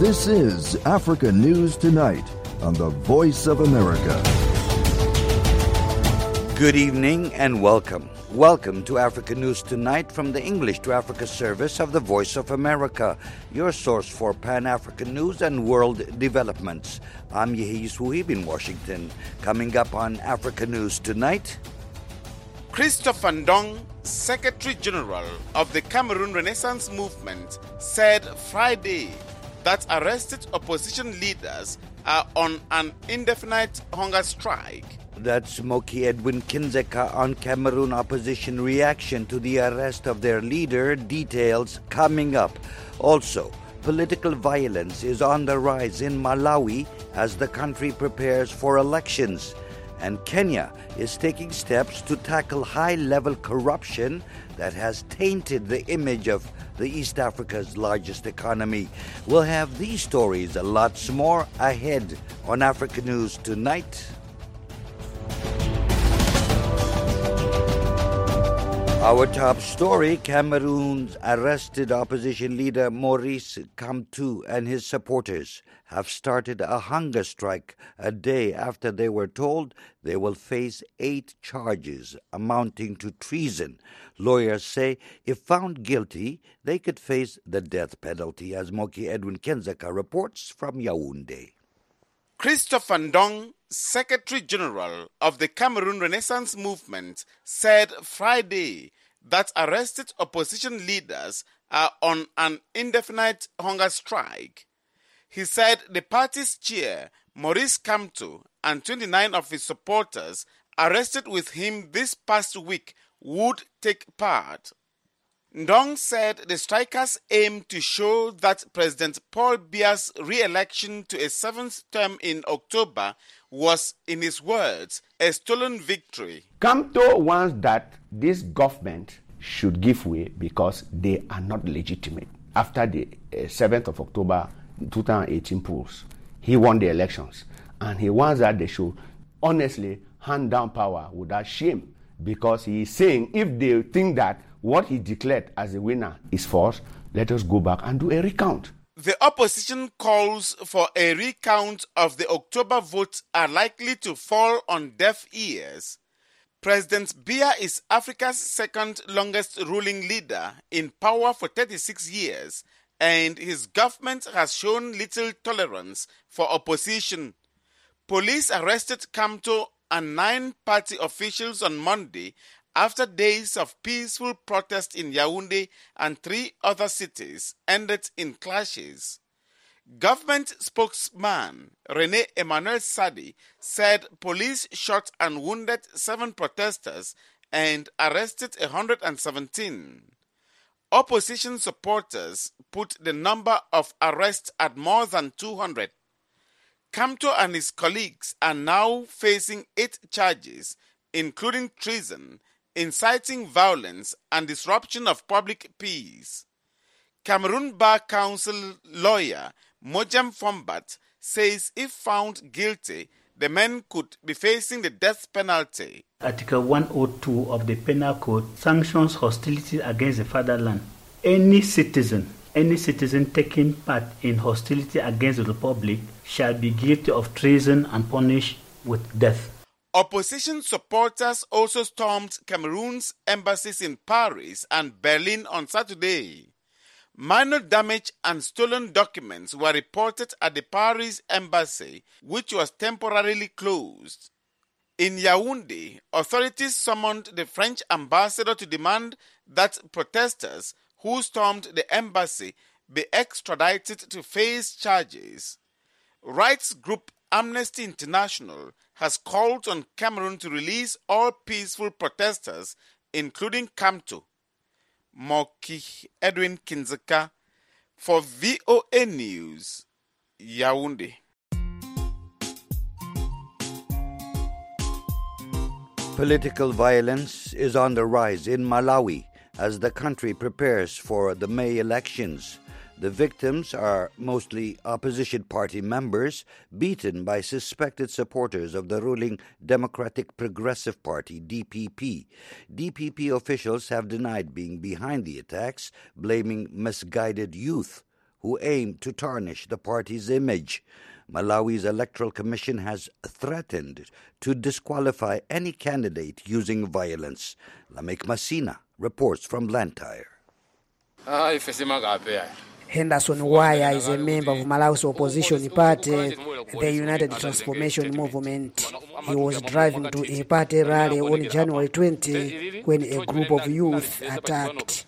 This is Africa News Tonight on the Voice of America. Good evening and welcome. Welcome to Africa News Tonight from the English to Africa service of the Voice of America, your source for Pan-African news and world developments. I'm Yehi Suhib in Washington. Coming up on Africa News Tonight, Christopher Ndong, Secretary General of the Cameroon Renaissance Movement, said Friday that arrested opposition leaders are on an indefinite hunger strike. That's Moki Edwin Kindzeka on Cameroon opposition reaction to the arrest of their leader. Details coming up. Also, political violence is on the rise in Malawi as the country prepares for elections. And Kenya is taking steps to tackle high-level corruption that has tainted the image of the East Africa's largest economy. We'll have these stories and lots more ahead on Africa News Tonight. Our top story, Cameroon's arrested opposition leader Maurice Kamto and his supporters have started a hunger strike a day after they were told they will face 8 charges amounting to treason. Lawyers say if found guilty, they could face the death penalty, as Moki Edwin Kindzeka reports from Yaoundé. Christopher Ndong, Secretary General of the Cameroon Renaissance Movement, said Friday that arrested opposition leaders are on an indefinite hunger strike. He said the party's chair, Maurice Kamto, and 29 of his supporters arrested with him this past week would take part. Ndong said the strikers aim to show that President Paul Biya's re-election to a 7th term in October was, in his words, a stolen victory. Kamto wants that this government should give way because they are not legitimate. After the 7th of October 2018 polls, he won the elections, and he wants that they should honestly hand down power without shame, because he is saying if they think that what he declared as a winner is false, let us go back and do a recount. The opposition calls for a recount of the October vote are likely to fall on deaf ears. President Biya is Africa's second longest ruling leader in power for 36 years, and his government has shown little tolerance for opposition. Police arrested Kamto and 9 party officials on Monday after days of peaceful protest in Yaoundé and 3 other cities ended in clashes. Government spokesman René Emmanuel Sadi said police shot and wounded 7 protesters and arrested 117. Opposition supporters put the number of arrests at more than 200. Kamto and his colleagues are now facing 8 charges, including treason, inciting violence, and disruption of public peace. Cameroon Bar Council lawyer Mojam Fombat says if found guilty, the men could be facing the death penalty. Article 102 of the Penal Code sanctions hostility against the fatherland. Any citizen taking part in hostility against the Republic shall be guilty of treason and punished with death. Opposition supporters also stormed Cameroon's embassies in Paris and Berlin on Saturday. Minor damage and stolen documents were reported at the Paris embassy, which was temporarily closed. In Yaoundé, authorities summoned the French ambassador to demand that protesters who stormed the embassy be extradited to face charges. Rights group Amnesty International has called on Cameroon to release all peaceful protesters, including Kamto. Moki Edwin Kindzeka for VOA News, Yaoundé. Political violence is on the rise in Malawi as the country prepares for the May elections. The victims are mostly opposition party members beaten by suspected supporters of the ruling Democratic Progressive Party, DPP. DPP officials have denied being behind the attacks, blaming misguided youth who aim to tarnish the party's image. Malawi's Electoral Commission has threatened to disqualify any candidate using violence. Lamek Masina reports from Blantyre. Henderson Waya is a member of Malawi's opposition party, the United Transformation Movement. He was driving to a party rally on January 20 when a group of youth attacked.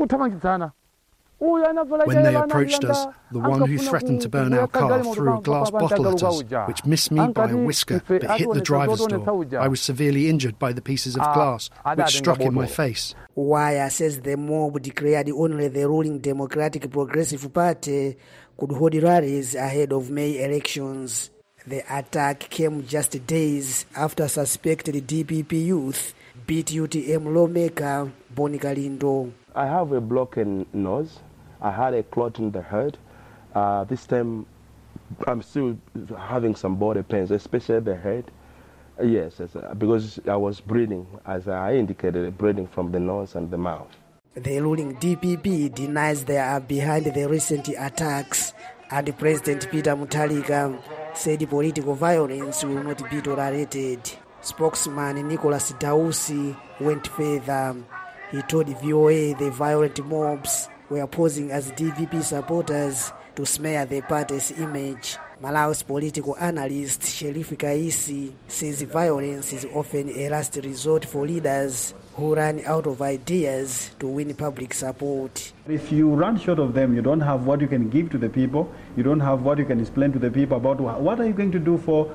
When they approached us, the one who threatened to burn our car threw a glass bottle at us, which missed me by a whisker but hit the driver's door. I was severely injured by the pieces of glass, which struck in my face. Waya says the mob declared only the ruling Democratic Progressive Party could hold rallies ahead of May elections. The attack came just days after suspected DPP youth beat UTM lawmaker Boni Kalindo. I have a broken nose. I had a clot in the head. This time, I'm still having some body pains, especially the head. Yes, because I was breathing, as I indicated, breathing from the nose and the mouth. The ruling DPP denies they are behind the recent attacks, and President Peter Mutharika said political violence will not be tolerated. Spokesman Nicholas Dausi went further. He told VOA the violent mobs were posing as DPP supporters to smear the party's image. Malawi's political analyst Sheriff Kaisi says violence is often a last resort for leaders who run out of ideas to win public support. If you run short of them, you don't have what you can give to the people, you don't have what you can explain to the people about what are you going to do for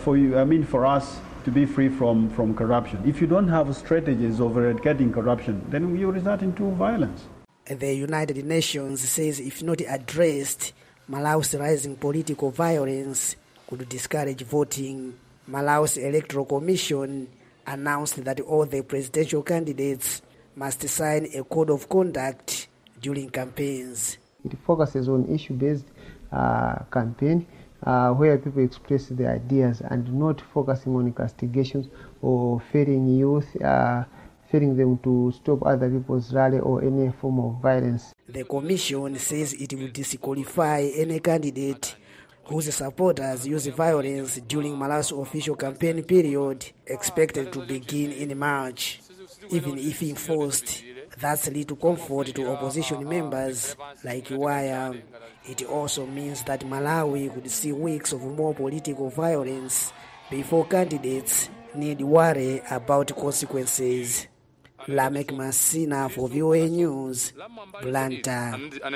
us to be free from corruption. If you don't have strategies of eradicating corruption, then you result into violence. The United Nations says if not addressed, Malawi's rising political violence could discourage voting. Malawi's Electoral Commission announced that all the presidential candidates must sign a code of conduct during campaigns. It focuses on issue-based campaign where people express their ideas and not focusing on castigations or fearing youth, fearing them to stop other people's rally or any form of violence. The Commission says it will disqualify any candidate whose supporters use violence during Malawi's official campaign period, expected to begin in March. Even if enforced, that's little comfort to opposition members like Waya. It also means that Malawi could see weeks of more political violence before candidates need worry about consequences. Lamek Masina for VOA News, Blantyre.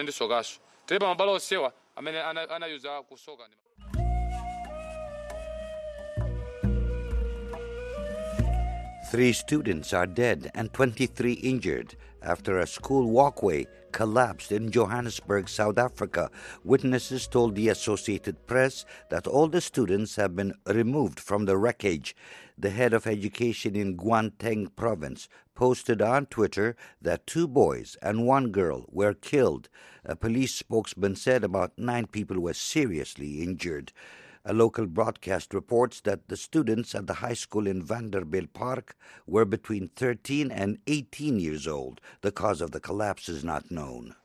3 students are dead and 23 injured after a school walkway collapsed in Johannesburg, South Africa. Witnesses told the Associated Press that all the students have been removed from the wreckage. The head of education in Gauteng province posted on Twitter that 2 boys and 1 girl were killed. A police spokesman said about 9 people were seriously injured. A local broadcast reports that the students at the high school in Vanderbilt Park were between 13 and 18 years old. The cause of the collapse is not known.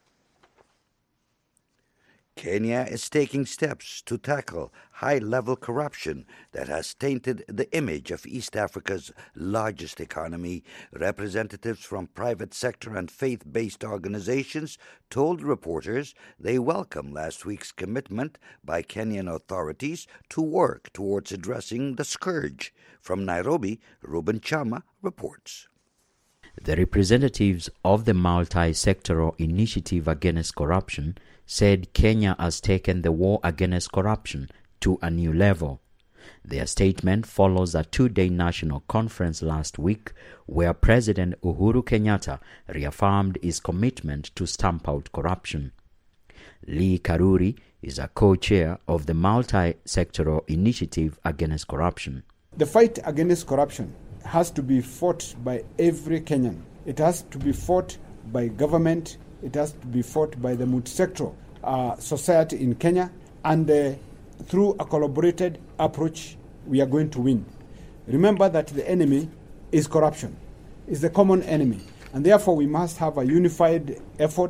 Kenya is taking steps to tackle high-level corruption that has tainted the image of East Africa's largest economy. Representatives from private sector and faith-based organizations told reporters they welcome last week's commitment by Kenyan authorities to work towards addressing the scourge. From Nairobi, Ruben Chama reports. The representatives of the Multi-Sectoral Initiative Against Corruption said Kenya has taken the war against corruption to a new level. Their statement follows a 2-day national conference last week where President Uhuru Kenyatta reaffirmed his commitment to stamp out corruption. Lee Karuri is a co-chair of the Multi-Sectoral Initiative Against Corruption. The fight against corruption has to be fought by every Kenyan. It has to be fought by government. It has to be fought by the multi-sectoral society in Kenya. And through a collaborated approach, we are going to win. Remember that the enemy is corruption. It's the common enemy. And therefore, we must have a unified effort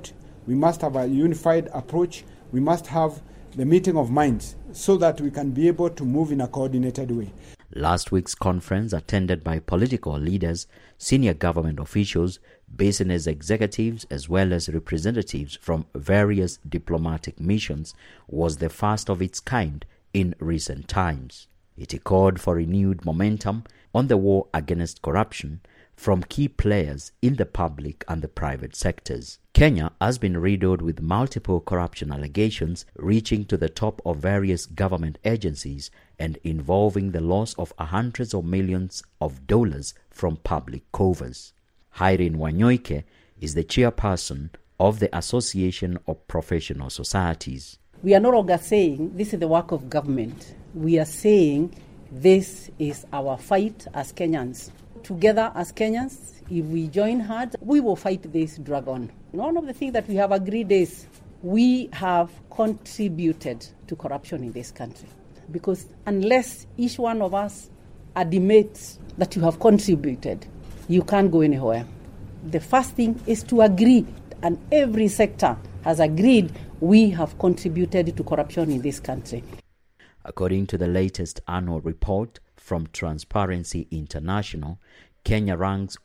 We must have a unified approach. We must have the meeting of minds so that we can be able to move in a coordinated way. Last week's conference, attended by political leaders, senior government officials, business executives, as well as representatives from various diplomatic missions, was the first of its kind in recent times. It called for renewed momentum on the war against corruption from key players in the public and the private sectors. Kenya has been riddled with multiple corruption allegations reaching to the top of various government agencies and involving the loss of hundreds of millions of dollars from public coffers. Irene Wanyoike is the chairperson of the Association of Professional Societies. We are no longer saying this is the work of government. We are saying this is our fight as Kenyans. Together as Kenyans, if we join hands, we will fight this dragon. One of the things that we have agreed is we have contributed to corruption in this country. Because unless each one of us admits that you have contributed, you can't go anywhere. The first thing is to agree, and every sector has agreed we have contributed to corruption in this country. According to the latest annual report from Transparency International, Kenya ranks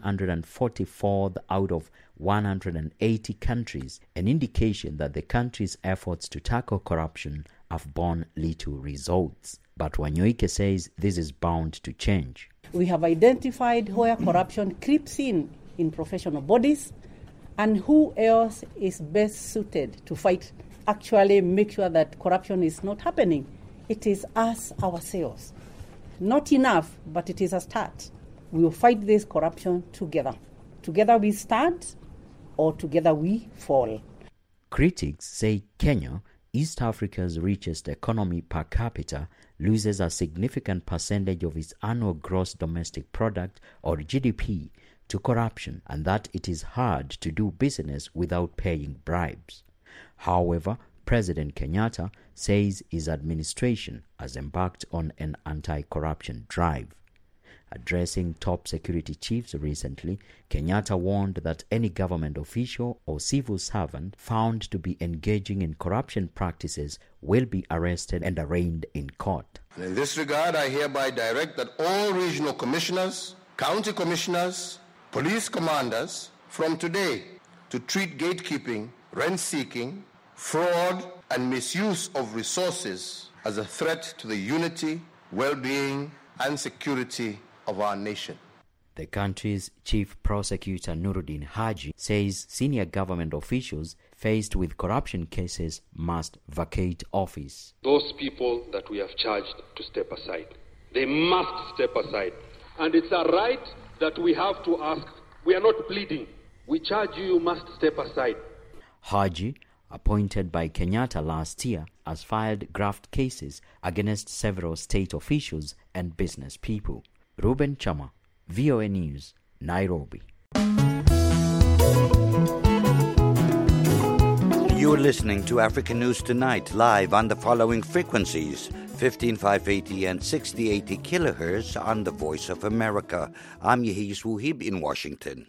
144th out of 180 countries, an indication that the country's efforts to tackle corruption have borne little results. But Wanyoike says this is bound to change. We have identified where corruption creeps in professional bodies and who else is best suited to fight, actually make sure that corruption is not happening. It is us ourselves. Not enough, but it is a start. We will fight this corruption together. Together we stand, or together we fall. Critics say Kenya, East Africa's richest economy per capita, loses a significant percentage of its annual gross domestic product, or GDP, to corruption, and that it is hard to do business without paying bribes. However, President Kenyatta says his administration has embarked on an anti-corruption drive. Addressing top security chiefs recently, Kenyatta warned that any government official or civil servant found to be engaging in corruption practices will be arrested and arraigned in court. And in this regard, I hereby direct that all regional commissioners, county commissioners, police commanders, from today to treat gatekeeping, rent-seeking, fraud, and misuse of resources as a threat to the unity, well-being, and security of our nation. The country's chief prosecutor Nuruddin Haji says senior government officials faced with corruption cases must vacate office. Those people that we have charged to step aside, they must step aside. And it's a right that we have to ask. We are not pleading. We charge you, you must step aside. Haji, appointed by Kenyatta last year, has filed graft cases against several state officials and business people. Ruben Chama, VOA News, Nairobi. You're listening to African News Tonight, live on the following frequencies: 15580 and 6080 kilohertz on the Voice of America. I'm Yehis Wuhib in Washington.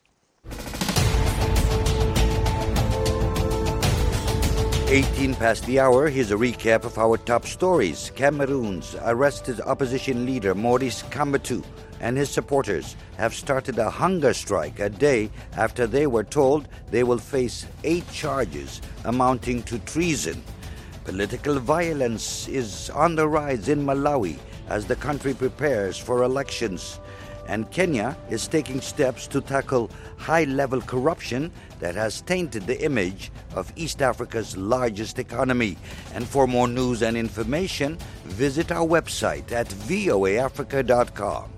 18 past the hour, here's a recap of our top stories. Cameroon's arrested opposition leader Maurice Kamto and his supporters have started a hunger strike a day after they were told they will face 8 charges amounting to treason. Political violence is on the rise in Malawi as the country prepares for elections. And Kenya is taking steps to tackle high-level corruption that has tainted the image of East Africa's largest economy. And for more news and information, visit our website at voaafrica.com.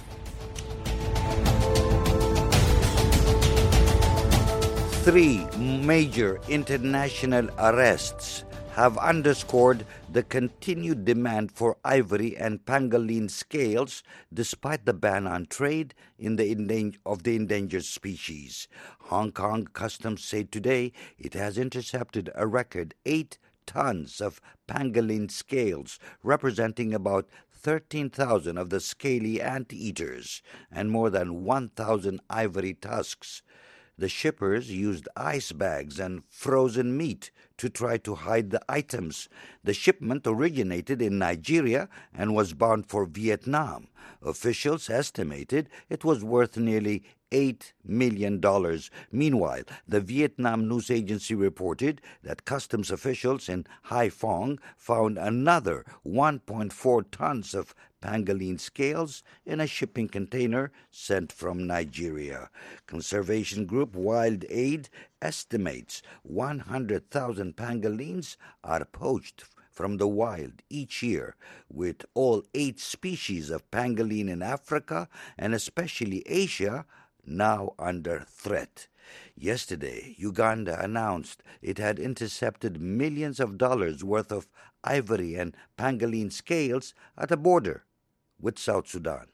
Three major international arrests have underscored the continued demand for ivory and pangolin scales despite the ban on trade of the endangered species. Hong Kong Customs said today it has intercepted a record 8 tons of pangolin scales, representing about 13,000 of the scaly anteaters and more than 1,000 ivory tusks. The shippers used ice bags and frozen meat to try to hide the items. The shipment originated in Nigeria and was bound for Vietnam. Officials estimated it was worth nearly $8 million. Meanwhile, the Vietnam news agency reported that customs officials in Hai Phong found another 1.4 tons of pangolin scales in a shipping container sent from Nigeria. Conservation group Wild Aid estimates 100,000 pangolins are poached from the wild each year, with all 8 species of pangolin in Africa and especially Asia now under threat. Yesterday, Uganda announced it had intercepted millions of dollars worth of ivory and pangolin scales at a border with South Sudan.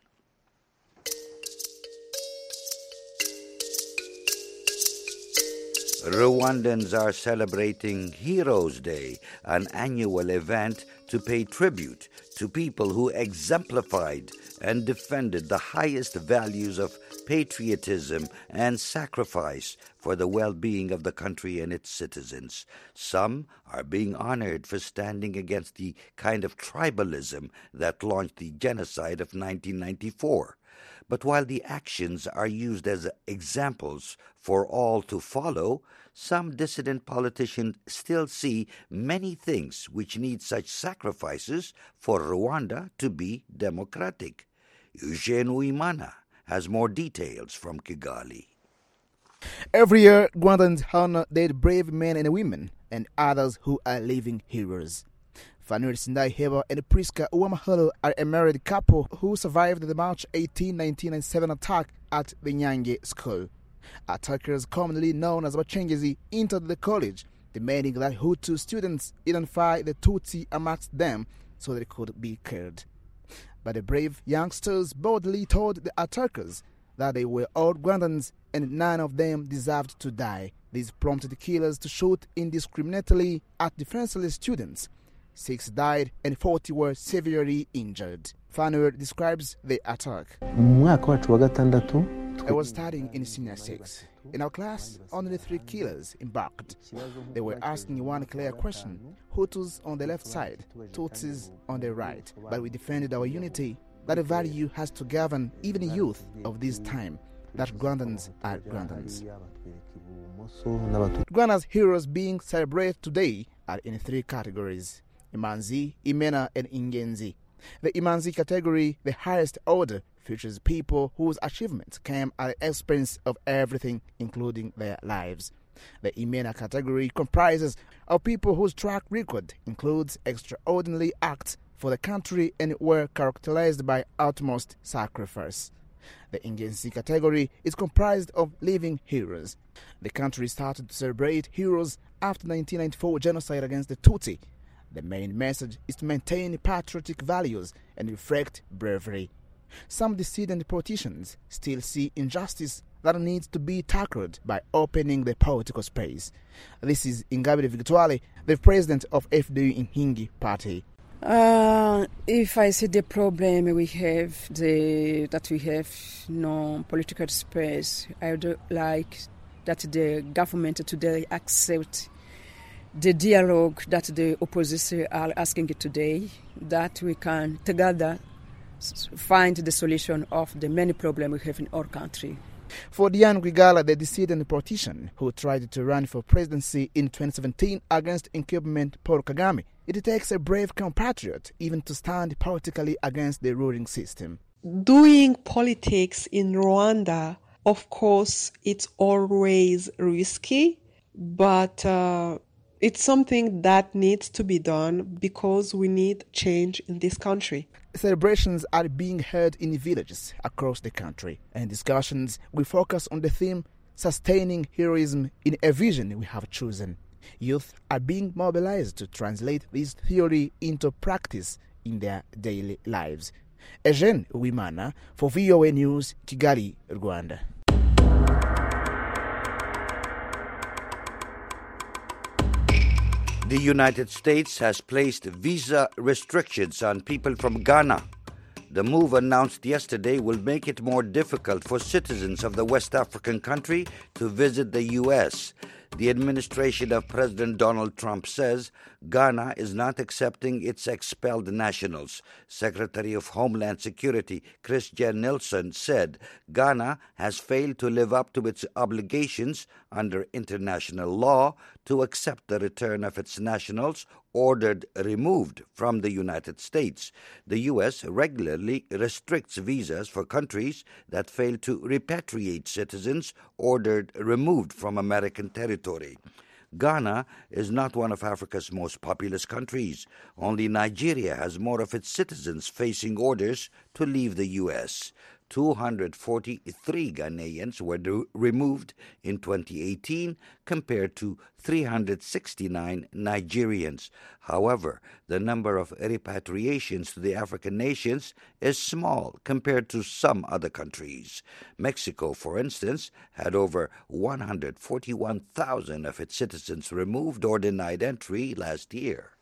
Rwandans are celebrating Heroes Day, an annual event to pay tribute to people who exemplified and defended the highest values of patriotism and sacrifice for the well-being of the country and its citizens. Some are being honored for standing against the kind of tribalism that launched the genocide of 1994. But while the actions are used as examples for all to follow, some dissident politicians still see many things which need such sacrifices for Rwanda to be democratic. Eugene Uimana has more details from Kigali. Every year, Rwandans honor their brave men and women and others who are living heroes. Fanuel Sindayiheba and Priska Uwamaholo are a married couple who survived the March 18, 1997 attack at the Nyange school. Attackers, commonly known as Bacengezi, entered the college, demanding that Hutu students identify the Tutsi amongst them so they could be killed. But the brave youngsters boldly told the attackers that they were all Rwandans and none of them deserved to die. This prompted the killers to shoot indiscriminately at defenseless students. 6 died and 40 were severely injured. Fanuel describes the attack. I was studying in Senior 6. In our class, only 3 killers embarked. They were asking one clear question: Hutus on the left side, Tutsis on the right. But we defended our unity, that a value has to govern even the youth of this time, that Rwandans are Rwandans. Rwanda's heroes being celebrated today are in 3 categories: Imanzi, Imena, and Ingenzi. The Imanzi category, the highest order, features people whose achievements came at the expense of everything, including their lives. The Imena category comprises of people whose track record includes extraordinary acts for the country and were characterized by utmost sacrifice. The Ingenzi category is comprised of living heroes. The country started to celebrate heroes after the 1994 genocide against the Tutsi. The main message is to maintain patriotic values and reflect bravery. Some dissident politicians still see injustice that needs to be tackled by opening the political space. This is Ingabire Victoire, the president of FDU Inkingi party. If I see the problem we have, that we have no political space, I would like that the government today accept the dialogue that the opposition are asking today, that we can together find the solution of the many problems we have in our country. For Diane Rwigara, the dissident politician who tried to run for presidency in 2017 against incumbent Paul Kagame, it takes a brave compatriot even to stand politically against the ruling system. Doing politics in Rwanda, of course, it's always risky, but it's something that needs to be done because we need change in this country. Celebrations are being held in villages across the country, and discussions will focus on the theme sustaining heroism in a vision we have chosen. Youth are being mobilized to translate this theory into practice in their daily lives. Eugene Uwimana for VOA News, Kigali, Rwanda. The United States has placed visa restrictions on people from Ghana. The move announced yesterday will make it more difficult for citizens of the West African country to visit the U.S. The administration of President Donald Trump says Ghana is not accepting its expelled nationals. Secretary of Homeland Security Christian Nielsen said Ghana has failed to live up to its obligations under international law to accept the return of its nationals ordered removed from the United States. The U.S. regularly restricts visas for countries that fail to repatriate citizens ordered removed from American territory. Ghana is not one of Africa's most populous countries. Only Nigeria has more of its citizens facing orders to leave the U.S. 243 Ghanaians were removed in 2018 compared to 369 Nigerians. However, the number of repatriations to the African nations is small compared to some other countries. Mexico, for instance, had over 141,000 of its citizens removed or denied entry last year.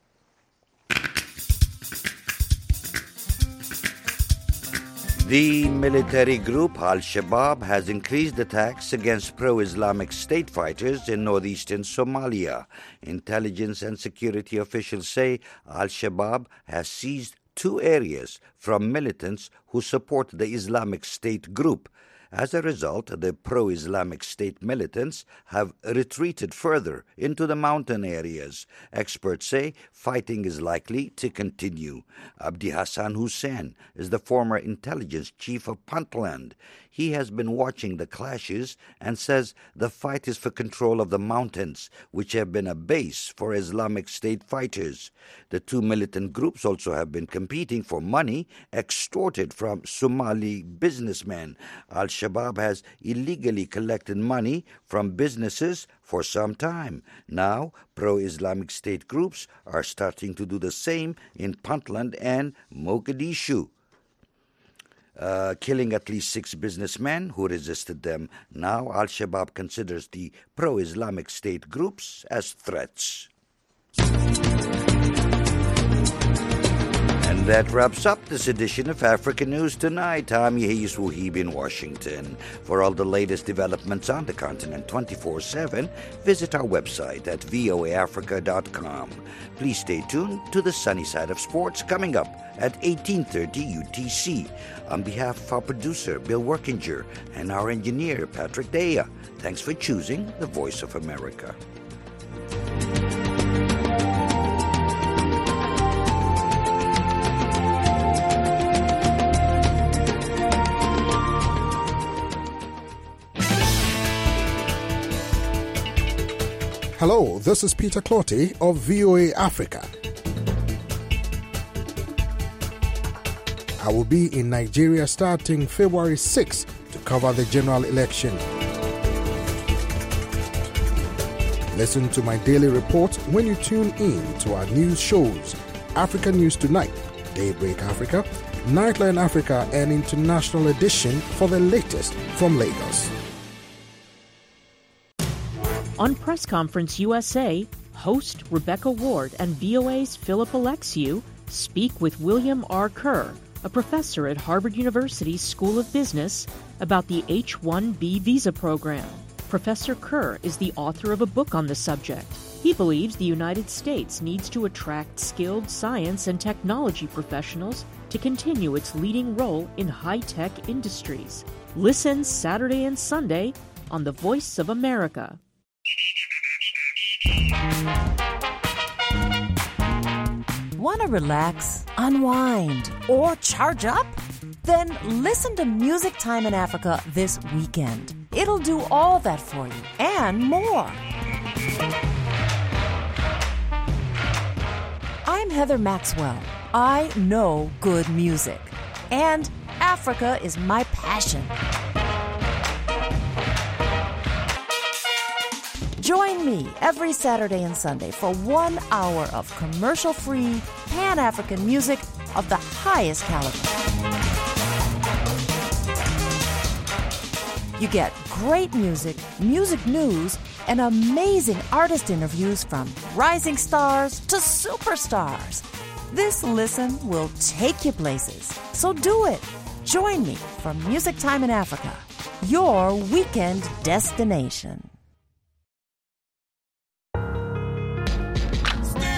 The military group Al-Shabaab has increased attacks against pro-Islamic state fighters in northeastern Somalia. Intelligence and security officials say Al-Shabaab has seized 2 areas from militants who support the Islamic State group. As a result, the pro-Islamic State militants have retreated further into the mountain areas. Experts say fighting is likely to continue. Abdi Hassan Hussein is the former intelligence chief of Puntland. He has been watching the clashes and says the fight is for control of the mountains, which have been a base for Islamic State fighters. The 2 militant groups also have been competing for money extorted from Somali businessmen. Al-Shabaab has illegally collected money from businesses for some time. Now, pro-Islamic State groups are starting to do the same in Puntland and Mogadishu, killing at least 6 businessmen who resisted them. Now, Al-Shabaab considers the pro-Islamic State groups as threats. And that wraps up this edition of Africa News Tonight. I'm Yehis Wuhib in Washington. For all the latest developments on the continent 24/7, visit our website at voaafrica.com. Please stay tuned to the sunny side of sports coming up at 18:30 UTC. On behalf of our producer, Bill Workinger, and our engineer, Patrick Dea, thanks for choosing the Voice of America. Hello, this is Peter Clotty of VOA Africa. I will be in Nigeria starting February 6th to cover the general election. Listen to my daily report when you tune in to our news shows, Africa News Tonight, Daybreak Africa, Nightline Africa, and International Edition for the latest from Lagos. On Press Conference USA, host Rebecca Ward and VOA's Philip Alexiou speak with William R. Kerr, a professor at Harvard University's School of Business, about the H-1B visa program. Professor Kerr is the author of a book on the subject. He believes the United States needs to attract skilled science and technology professionals to continue its leading role in high-tech industries. Listen Saturday and Sunday on The Voice of America. Want to relax, unwind, or charge up? Then listen to Music Time in Africa this weekend. It'll do all that for you and more. I'm Heather Maxwell. I know good music, and Africa is my passion. Join me every Saturday and Sunday for 1 hour of commercial-free, Pan-African music of the highest caliber. You get great music, music news, and amazing artist interviews from rising stars to superstars. This listen will take you places. So do it. Join me for Music Time in Africa, your weekend destination.